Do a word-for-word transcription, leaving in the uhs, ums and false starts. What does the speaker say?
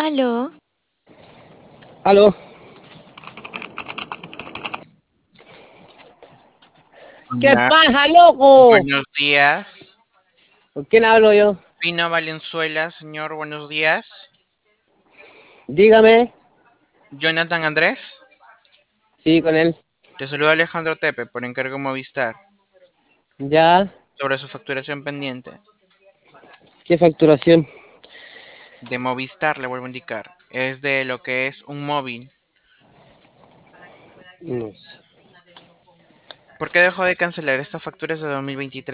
Aló, Aló, ¿qué Hola, pasa, loco? buenos días. ¿Con quién hablo yo? Pino Valenzuela, señor, buenos días. Dígame. Jonathan Andrés, Sí, con él. te saluda Alejandro Tepe por encargo Movistar Ya, sobre su facturación pendiente. ¿qué facturación? De Movistar, le vuelvo a indicar. Es de lo que es un móvil. No sé. ¿Por qué dejó de cancelar estas facturas de dos mil veintitrés?